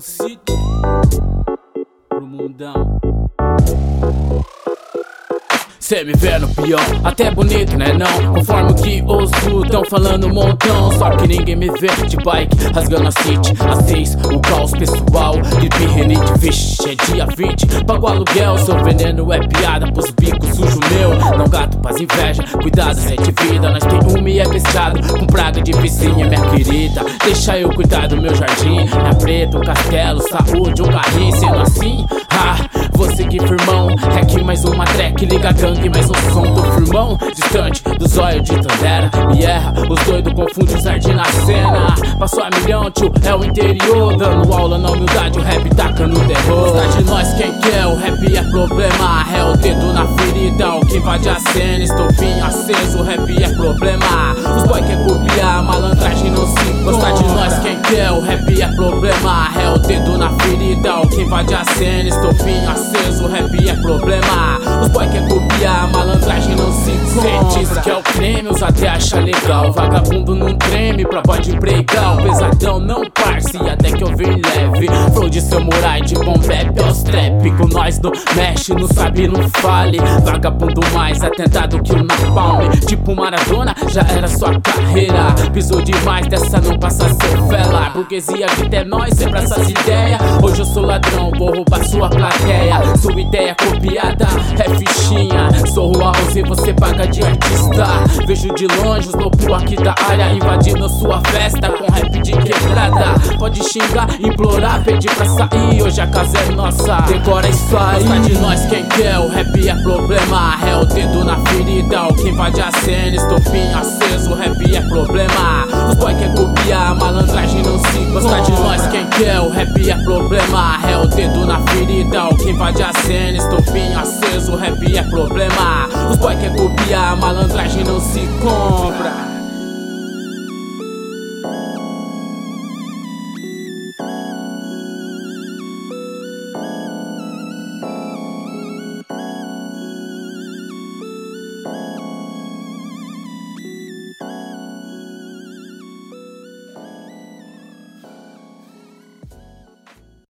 City pro mundão. Cê me vê no peão, até bonito, né não? Conforme o que os tão falando um montão. Só que ninguém me vê de bike, rasgando a city. Às 6, o caos pessoal de pirrenite. Vixe, é dia 20, pago aluguel. Seu veneno é piada pros bicos sujo meu. Não gato pras inveja, cuidado, sente vida. Nós tem uma e é pescado, com praga de vizinha, minha querida. Deixa eu cuidar do meu jardim. Minha preta, um castelo, saúde, um carrinho. Sendo assim, vou seguir firmão. É que mais uma track, liga a gangue, mais um som do firmão. Distante dos olhos de Tandera, me erra, os doidos confundem o sardinha na cena. Passou a milhão, tio, é o interior. Dando aula na humildade, o rap tacando terror. Está de nós quem quer, o rap é problema. É o dedo na ferida, o que invade a cena. Estopinho aceso, o rap é problema. Os boy quer copiar, malandragem não se gosta de nós quem quer, o rap é problema. É o dedo na ferida, o que invade a cena. Estopinho aceso, o rap é problema. Os boy quer copiar, malandragem não se compra. Cê diz que é o creme, os até acha legal. Vagabundo não treme pra pode pregar. O pesadão não parce, até que eu vir leve. Flow de samurai, de bom bebe aos trap. Com nós não mexe, não sabe, não fale. Vagabundo mais atentado que o napalm. Tipo Maradona, já era sua carreira. Pisou demais, dessa não passa sevela. Burguesia que é nós, sempre essas ideias. Hoje eu sou ladrão, vou roubar sua plateia. Sua ideia copiada é fichinha. Sou Rua 11, você paga de artista. Vejo de longe os loucos aqui da área invadindo sua festa com rap de quebrada. Pode xingar, implorar, pedir pra sair. Hoje a casa é nossa, decora isso aí. Gosta de nós quem quer, o rap é problema. É o dedo na ferida, o que invade a cena. Estopinho aceso, o rap é problema. Os boy quer copiar, malandragem não se gosta de nós quem quer, o rap é problema. É o dedo na ferida, o que invade a cena. Estopinho aceso, o rap é problema. Os boy quer copiar, malandragem não se compra.